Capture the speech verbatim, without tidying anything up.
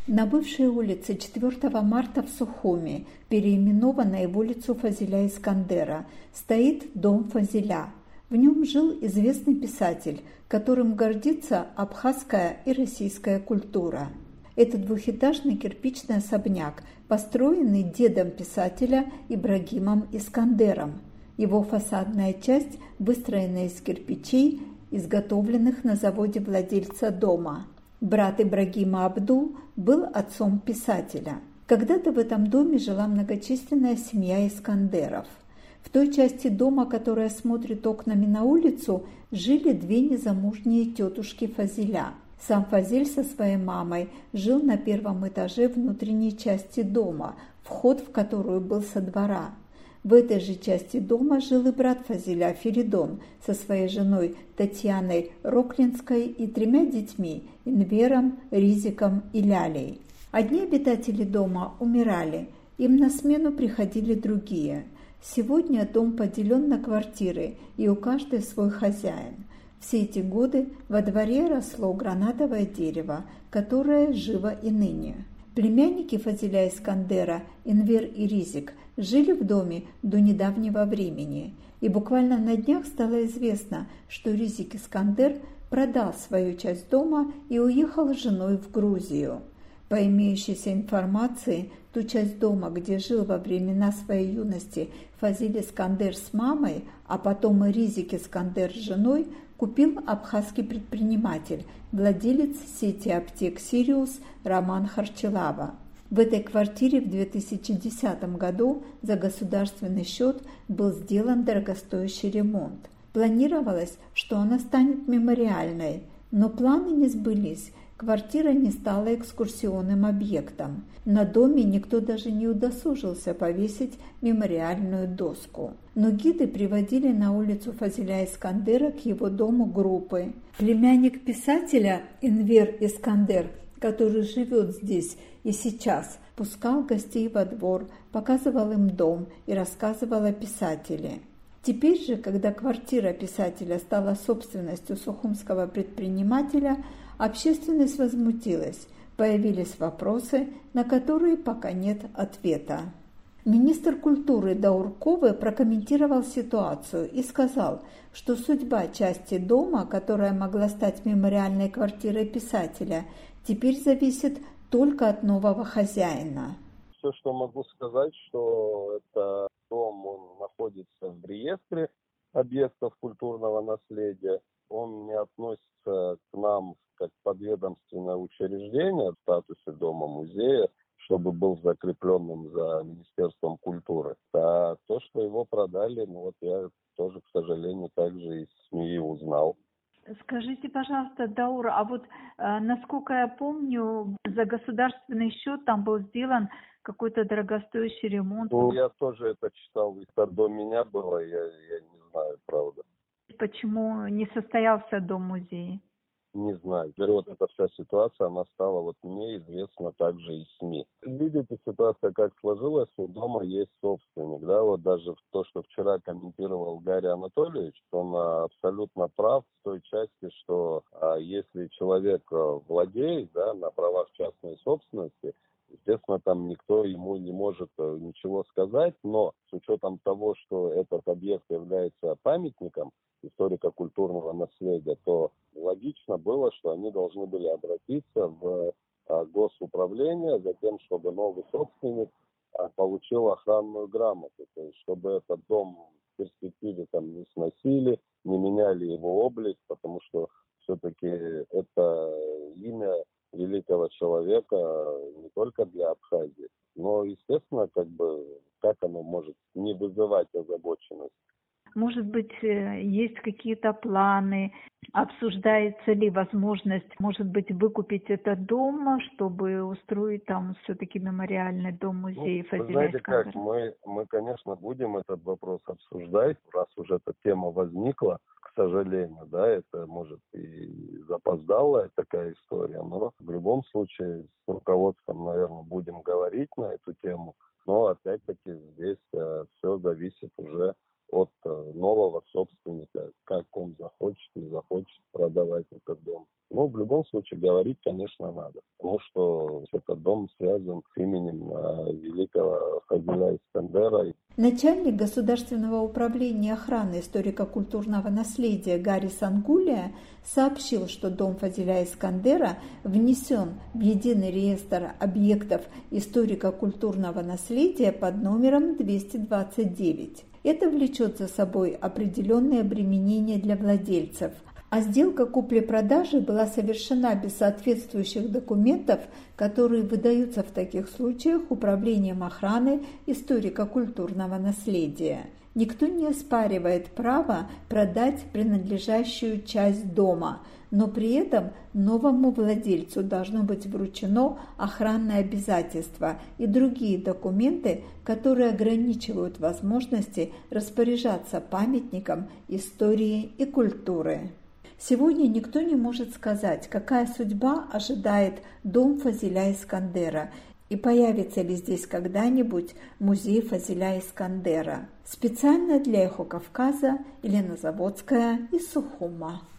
На бывшей улице четвёртого марта в Сухуми, переименованной в улицу Фазиля Искандера, стоит дом Фазиля. В нем жил известный писатель, которым гордится абхазская и российская культура. Это двухэтажный кирпичный особняк, построенный дедом писателя Ибрагимом Искандером. Его фасадная часть выстроена из кирпичей, изготовленных на заводе владельца дома. Брат Ибрагима Абдул был отцом писателя. Когда-то в этом доме жила многочисленная семья Искандеров. В той части дома, которая смотрит окнами на улицу, жили две незамужние тетушки Фазиля. Сам Фазиль со своей мамой жил на первом этаже внутренней части дома, вход в которую был со двора. В этой же части дома жил и брат Фазиля Феридон со своей женой Татьяной Роклинской и тремя детьми – Инвером, Ризиком и Лялей. Одни обитатели дома умирали, им на смену приходили другие. Сегодня дом поделен на квартиры, и у каждой свой хозяин. Все эти годы во дворе росло гранатовое дерево, которое живо и ныне. Племянники Фазиля Искандера, Инвер и Ризик, жили в доме до недавнего времени, и буквально на днях стало известно, что Ризик Искандер продал свою часть дома и уехал с женой в Грузию. По имеющейся информации, ту часть дома, где жил во времена своей юности Фазиль Искандер с мамой, а потом и Ризик Искандер с женой, купил абхазский предприниматель, владелец сети аптек «Сириус» Роман Харчелава. В этой квартире в две тысячи десятом году за государственный счет был сделан дорогостоящий ремонт. Планировалось, что она станет мемориальной, но планы не сбылись. Квартира не стала экскурсионным объектом. На доме никто даже не удосужился повесить мемориальную доску. Но гиды приводили на улицу Фазиля Искандера к его дому группы. Племянник писателя Инвер Искандер, который живет здесь и сейчас, пускал гостей во двор, показывал им дом и рассказывал о писателе. Теперь же, когда квартира писателя стала собственностью сухумского предпринимателя, общественность возмутилась, появились вопросы, на которые пока нет ответа. Министр культуры Даурковы прокомментировал ситуацию и сказал, что судьба части дома, которая могла стать мемориальной квартирой писателя, теперь зависит только от нового хозяина. Все, что могу сказать, что это дом, он находится в реестре объектов культурного наследия. Он не относится к нам как подведомственное учреждение в статусе дома-музея, чтобы был закрепленным за Министерством культуры. А то, что его продали, ну вот я тоже, к сожалению, также из СМИ узнал. Скажите, пожалуйста, Даур, а вот э, насколько я помню, за государственный счет там был сделан какой-то дорогостоящий ремонт. Ну, я тоже это читал, это до меня было, я, я не знаю, правда. Почему не состоялся дом-музей? Не знаю. Теперь вот эта вся ситуация, она стала вот мне известна также из СМИ. Видите, ситуация как сложилась, у дома есть собственник, да, вот даже то, что вчера комментировал Гарри Анатольевич, он абсолютно прав в той части, что а, если человек владеет, да, на правах частной собственности, естественно, там никто ему не может ничего сказать, но с учетом того, что этот объект является памятником историко-культурного наследия, то логично было, что они должны были обратиться в госуправление за тем, чтобы новый собственник получил охранную грамоту, то есть чтобы этот дом в перспективе там не сносили, не меняли его облик, потому что все-таки это имя великого человека не только для Абхазии, но, естественно, как бы, как оно может не вызывать озабоченность. Может быть, есть какие-то планы, обсуждается ли возможность, может быть, выкупить этот дом, чтобы устроить там все-таки мемориальный дом-музей ну, Фазиля знаете Искандера? как, мы, мы, конечно, будем этот вопрос обсуждать, раз уже эта тема возникла, к сожалению, да, это может и запоздалая такая история, но в любом случае с руководством, наверное, будем говорить на эту тему, но опять-таки здесь э, все зависит уже от нового собственника, как он захочет, не захочет продавать этот дом. Ну, в любом случае говорить, конечно, надо, потому что этот дом связан с именем великого Фазиля Искандера. Начальник Государственного управления охраны историко-культурного наследия Гарри Сангулия сообщил, что дом Фазиля Искандера внесен в единый реестр объектов историко-культурного наследия под номером двести двадцать девять. Это влечет за собой определенные обременения для владельцев, а сделка купли-продажи была совершена без соответствующих документов, которые выдаются в таких случаях Управлением охраны историко-культурного наследия. Никто не оспаривает право продать принадлежащую часть дома, но при этом новому владельцу должно быть вручено охранное обязательство и другие документы, которые ограничивают возможности распоряжаться памятником истории и культуры. Сегодня никто не может сказать, какая судьба ожидает дом Фазиля Искандера и появится ли здесь когда-нибудь музей Фазиля Искандера. Специально для Эхо Кавказа Елена Заводская из Сухума.